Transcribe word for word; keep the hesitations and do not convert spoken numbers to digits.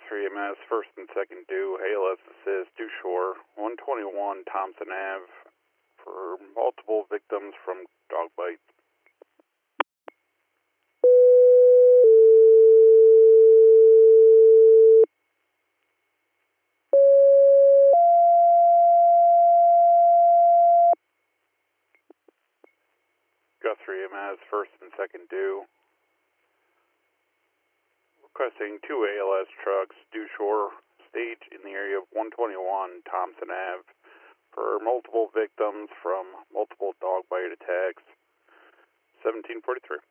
Guthrie M S, first and second due, A L S assist, due shore, one twenty-one Thompson Ave for multiple victims from dog bites. Guthrie M S, first and second due. Requesting two A L S trucks, due shore, stage in the area of one twenty-one Thompson Ave for multiple victims from multiple dog bite attacks. seventeen forty-three.